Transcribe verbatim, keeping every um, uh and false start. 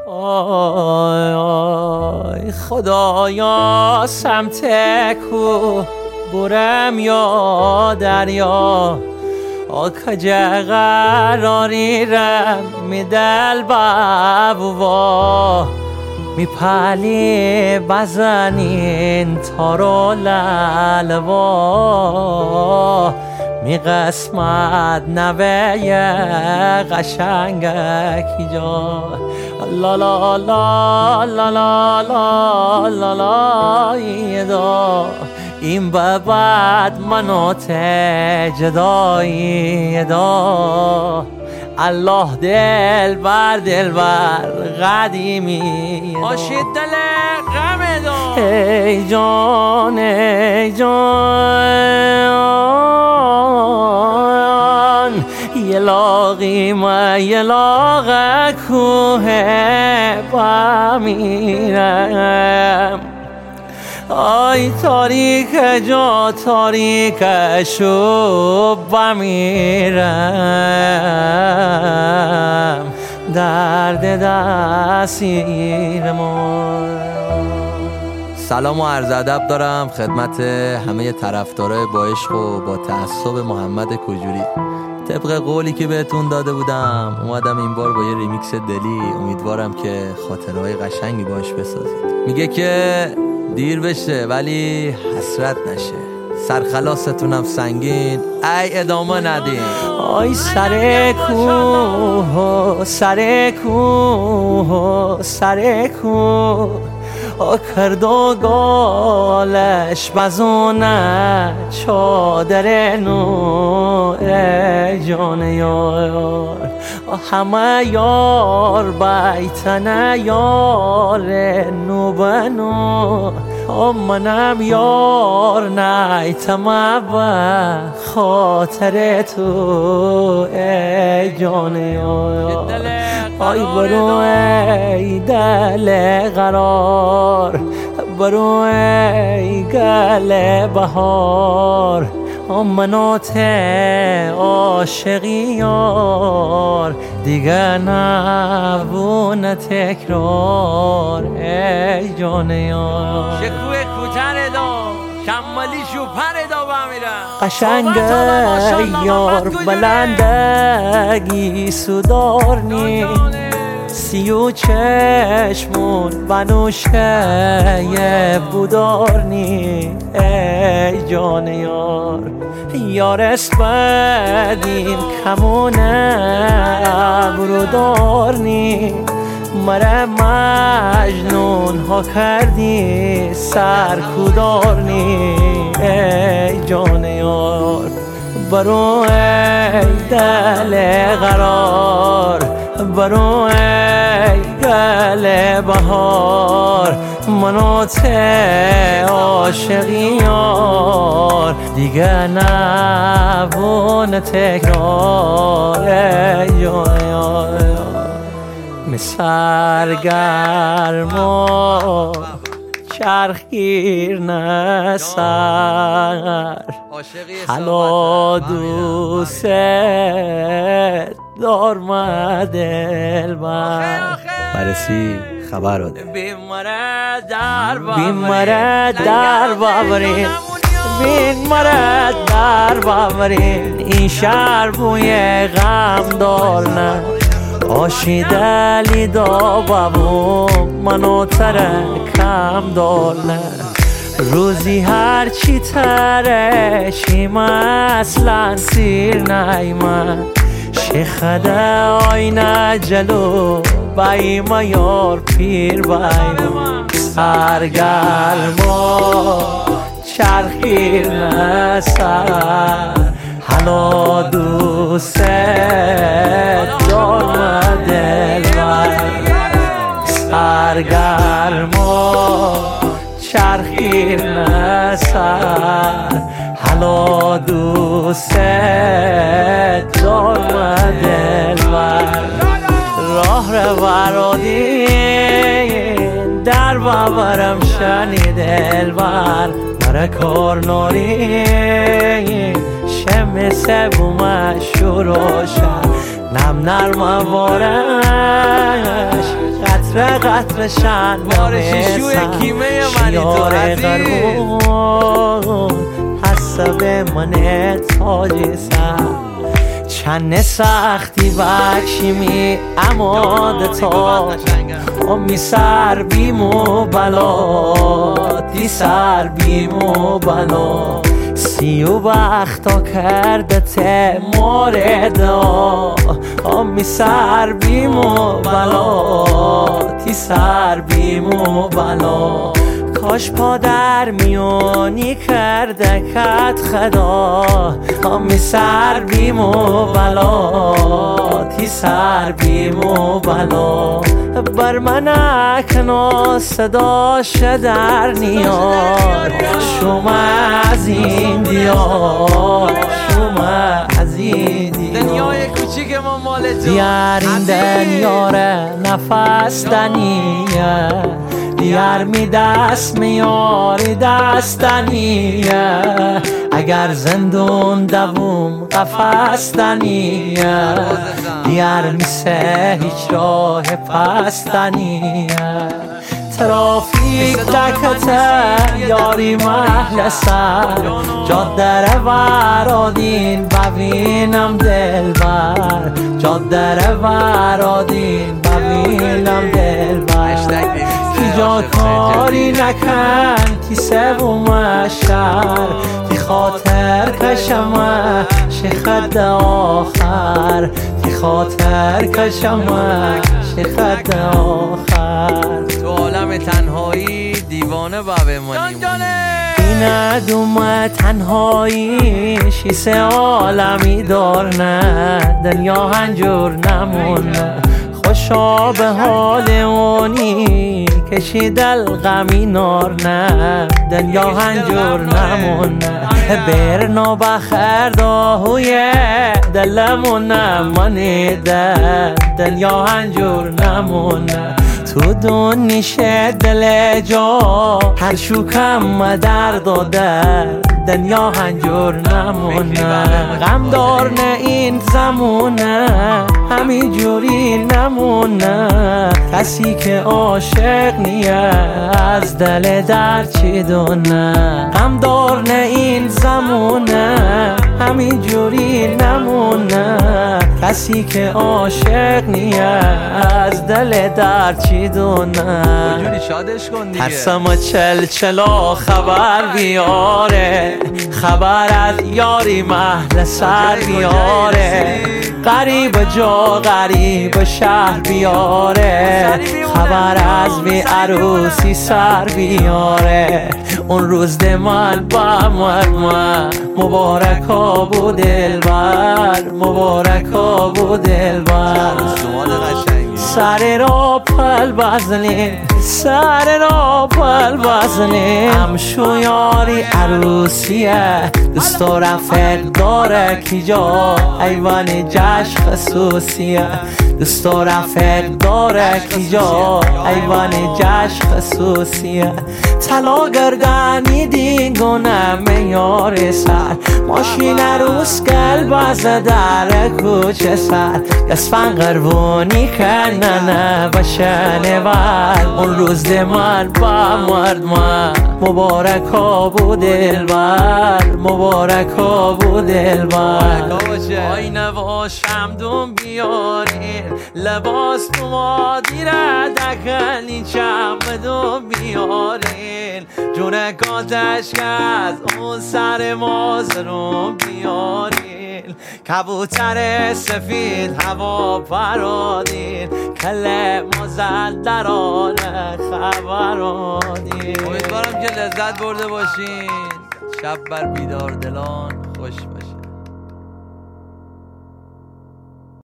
آی آی خدایا سمت کو برم یا دریا آکجا قراری رم می دل بابوا می پلی بزنین تارو لالوا می قسمت نوه قشنگکی جا لا لا لا لا لا لا لا لا ایدا این بعد منو جدایی دا الله دل بر دل بر قدیمی آشید دل غم دا ای جان ای جان یه لاغی ما یه لاغ کوه بمیرم آی تاریک جا تاریک شو بمیرم درد دستیر ما. سلام و عرض ادب دارم خدمت همه طرفدارای با عشق و با تعصب محمد کجوری. طبق قولی که بهتون داده بودم اومدم این بار با یه ریمیکس دلی، امیدوارم که خاطرهای قشنگی باش بسازید. میگه که دیر بشه ولی حسرت نشه، سرخلاستونم سنگین ای ادامه ندین. آی سر کوه سر کوه سر کوه آ کردو گالش بزونه چادر نو ای جان یار همه یار بیتنه یار نو بنو منم یار نیتم با خاطر تو ای جان یار آی برو ای دل قرار برو ای گل بهار منات عاشقی یار دیگه نبونه تکرار ای جان یار شکوه کوتر دا کمالی شوپر دا بمیرم قشنگ یار بلندگی سودارنی سیو چشمون بنوشه بودارنی ای جان یار یار اسپدیم کمونه برودارنی مره مجنون ها کردی سرکودارنی ای جان یار برو ای دل قرار برو ای گل بهار منات عاشقی یار دیگه نبونه تکرار ای جان یار می سرگرما چرخگیر نسر حالا دوست دار ما دل بر برسی خبر رو ده بیماره در بابرین بیماره در بابرین این شهر بوی غم دارن آشیدلی دا بابو منو ترکم دارن روزی هر چی ترشیم اصلا سیر نیمن شیخده آینه جلو بایم یار پیر بایم سرگرما چرخیر نسر حالا دوست دارم دل بایم سرگرما چرخیر نسر حالا دوست دارم دل بر راه رو برادین در ببرم شنی دل بر مرا کار ناری شم سبوم شروع شد نم نرم وارش قطره قطره شنبه شیار قربون حسب من تاج سر چند سختی بخشیمی اماده تا امی سر بیم و بلا دی سر بیم و بلا سی و بختا کرده ته موردا امی سر بیم و بلا دی سر بیم و بلا کاش پادر میونی کرده کت خدا امی سر بیم و بلا تی سر بیم و بلا بر من اکنو صداش در نیار شما از این دیار شما از این دیار دنیای کوچیک ما مال تو دیار این دنیاره نفس دنیه دیار می دست میاری دستنیه اگر زندون دوم قفص دنیه دیار میسه هیچ راه پستنیه ترافیک دکته یاری محل سر جاده رو ورادین ببینم دلبر جاده رو ورادین ببینم دلبر کی جا کاری نکن کی سوم شهر کی خاطر کشمه شخد آخر کی خاطر کشمه شخد آخر تو عالم تنهایی دیوانه با بمانی این دوم تنهایی شیسه عالمی دار نه دنیا هنجور نمونه خوشا به حال اونی کشید الغمی نار نه دنیا هنجور نمونه برنا بخیر داهوی دلمون نمانیده دنیا هنجور نمونه تو دونیشه دل جا هر شوکم در داده دنیا هنجور نمونه غم دار نه این زمونه همین جوری نمونه کسی که عاشق نیه از دل در چی دونه غم دار نه این زمونه همین جوری نمونه کسی که عاشق نیه از دل در چی دونه شادش کن دیگه ترسم چل چلا خبر بیاره خبر از یاری محل سر بیاره غریب جا غریب شهر بیاره خبر از بی عروسی سر بیاره اون روز ده من با مرمه مبارکا بود دلبر مبارکا بود دلبر سر را پل بزنین سر را پل بزنین همشو یاری عروسیه دوست و رفق داره کی جا ایوان جشن خصوصیه دوست و رفق داره کی جا ایوان جشن خصوصیه طلا گردنی دیگونه میار سر ماشین عروس قلب در کوچه سر گسفن قربونی کننه بشنه بر اون روز ده من با مرد من مبارکا بود دلبر مبارکا بود دلبر آینه و شمدون بیارین لباس تو مادیره دکنین چمدون بیارین جونه گازش که از اون سر مازرون بیارین کبوتر سفید هوا پرادین کل مزدرانه خبرانین امیدوارم که لذت برده باشین شب بر بیدار دلان خوش باشین.